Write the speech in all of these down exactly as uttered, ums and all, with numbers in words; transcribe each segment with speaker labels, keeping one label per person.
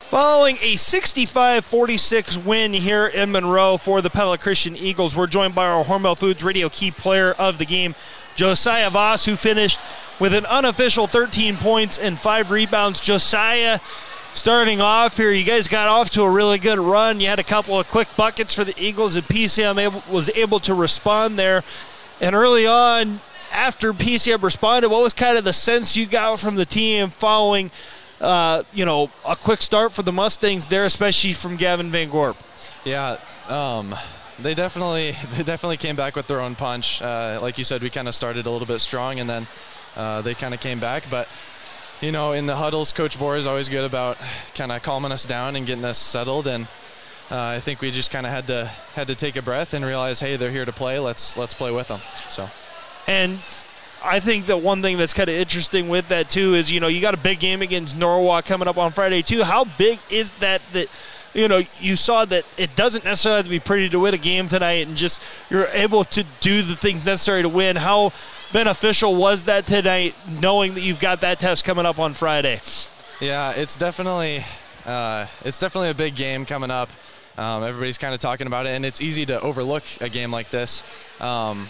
Speaker 1: Following a sixty-five forty-six win here in Monroe for the Pella Christian Eagles, we're joined by our Hormel Foods Radio key player of the game, Josiah Voss, who finished with an unofficial thirteen points and five rebounds. Josiah, starting off here, you guys got off to a really good run. You had a couple of quick buckets for the Eagles, and P C M able, was able to respond there. And early on, after P C M responded, what was kind of the sense you got from the team following Uh, you know, a quick start for the Mustangs there, especially from Gavin Van Gorp?
Speaker 2: Yeah, um, they definitely they definitely came back with their own punch. Uh, like you said, we kind of started a little bit strong, and then uh, they kind of came back. But, you know, in the huddles, Coach Bohr is always good about kind of calming us down and getting us settled. And uh, I think we just kind of had to had to take a breath and realize, hey, they're here to play. Let's let's play with them. So,
Speaker 1: and I think that one thing that's kind of interesting with that, too, is, you know, you got a big game against Norwalk coming up on Friday, too. How big is that that, you know, you saw that it doesn't necessarily have to be pretty to win a game tonight, and just you're able to do the things necessary to win. How beneficial was that tonight, knowing that you've got that test coming up on Friday?
Speaker 2: Yeah, it's definitely uh, it's definitely a big game coming up. Um, everybody's kind of talking about it, and it's easy to overlook a game like this. Um,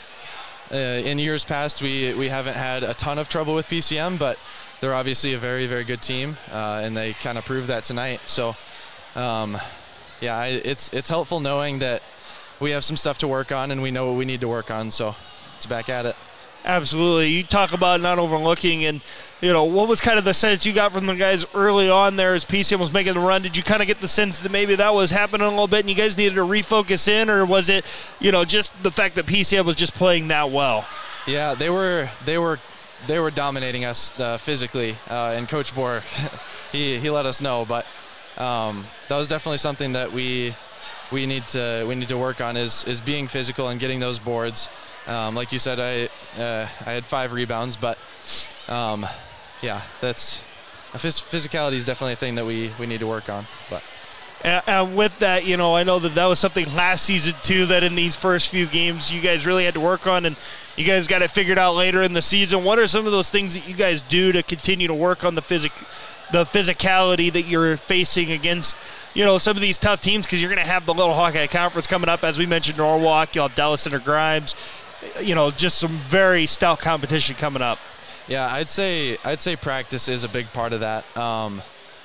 Speaker 2: Uh, in years past, we, we haven't had a ton of trouble with P C M, but they're obviously a very, very good team, uh, and they kind of proved that tonight. So, um, yeah, I, it's it's helpful knowing that we have some stuff to work on, and we know what we need to work on. So, it's back at it.
Speaker 1: Absolutely. You talk about not overlooking, and, you know, what was kind of the sense you got from the guys early on there as P C M was making the run? Did you kind of get the sense that maybe that was happening a little bit and you guys needed to refocus in, or was it, you know, just the fact that P C M was just playing that well?
Speaker 2: Yeah, they were they were they were dominating us uh, physically, uh, and Coach Bohr, he he let us know, but um, that was definitely something that we we need to we need to work on is is being physical and getting those boards. Um, like you said, I uh, I had five rebounds, but um, yeah, that's phys- physicality is definitely a thing that we, we need to work on. But
Speaker 1: and, and with that, you know, I know that that was something last season too, that in these first few games you guys really had to work on, and you guys got it figured out later in the season. What are some of those things that you guys do to continue to work on the physic, the physicality that you're facing against, you know, some of these tough teams? Because you're going to have the Little Hawkeye Conference coming up, as we mentioned, Norwalk, you'll have Dallas Center Grimes. You know, just some very stout competition coming up.
Speaker 2: Yeah, I'd say I'd say practice is a big part of that. Um,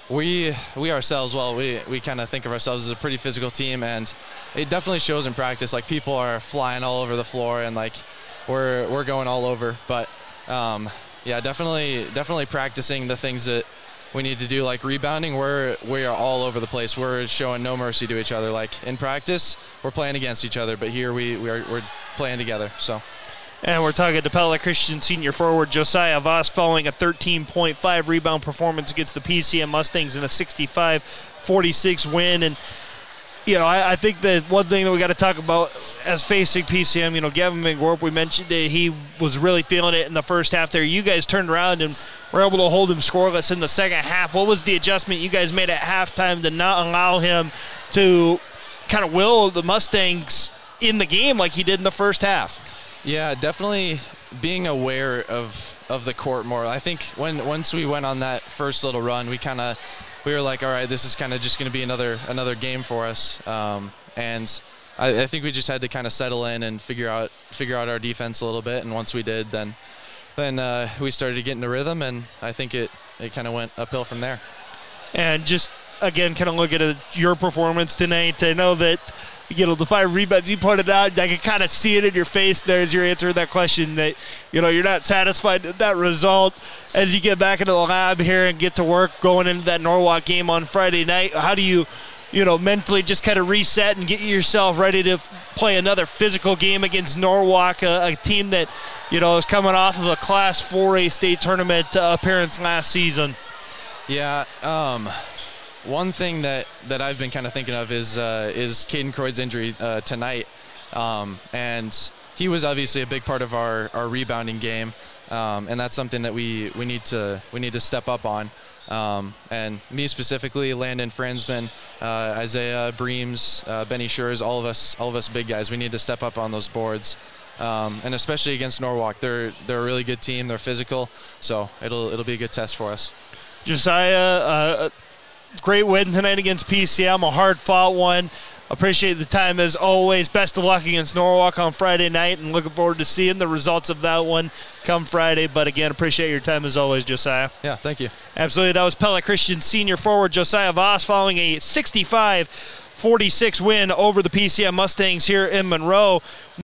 Speaker 2: we we ourselves, well, we we kind of think of ourselves as a pretty physical team, and it definitely shows in practice. Like, people are flying all over the floor, and like we're we're going all over. But um, yeah, definitely definitely practicing the things that we need to do, like rebounding. We're we are all over the place. We're showing no mercy to each other. Like, in practice, we're playing against each other, but here we we are we're playing together. So,
Speaker 1: and we're talking to Pella Christian senior forward Josiah Voss following a thirteen point five rebound performance against the P C M Mustangs in a sixty-five forty-six win. And, you know, I, I think that one thing that we got to talk about as facing P C M, you know, Gavin Van Gorp, we mentioned it, he was really feeling it in the first half there. You guys turned around and were able to hold him scoreless in the second half. What was the adjustment you guys made at halftime to not allow him to kind of will the Mustangs in the game like he did in the first half?
Speaker 2: Yeah, definitely being aware of of the court more. I think when once we went on that first little run, we kind of we were like, all right, this is kind of just going to be another another game for us. Um, and I, I think we just had to kind of settle in and figure out figure out our defense a little bit. And once we did, then then uh, we started to get into rhythm, and I think it it kind of went uphill from there.
Speaker 1: And just again, kind of look at a, your performance tonight. I know that, you know, the five rebounds you pointed out, I can kind of see it in your face there as you're answering that question, that, you know, you're not satisfied with that result. As you get back into the lab here and get to work going into that Norwalk game on Friday night, how do you, you know, mentally just kind of reset and get yourself ready to play another physical game against Norwalk, a, a team that, you know, is coming off of a Class four A state tournament uh, appearance last season?
Speaker 2: Yeah, um, one thing that, that I've been kind of thinking of is uh, is Caden Croyd's injury uh, tonight, um, and he was obviously a big part of our, our rebounding game, um, and that's something that we, we need to we need to step up on. Um, and me specifically, Landon Franzman, uh, Isaiah Breams, uh, Benny Schurz, all of us, all of us big guys, we need to step up on those boards, um, and especially against Norwalk. They're they're a really good team. They're physical, so it'll it'll be a good test for us.
Speaker 1: Josiah, uh, great win tonight against P C M, a hard-fought one. Appreciate the time as always. Best of luck against Norwalk on Friday night, and looking forward to seeing the results of that one come Friday. But again, appreciate your time as always, Josiah.
Speaker 2: Yeah, thank you.
Speaker 1: Absolutely. That was Pella Christian senior forward Josiah Voss following a sixty-five forty-six win over the P C M Mustangs here in Monroe.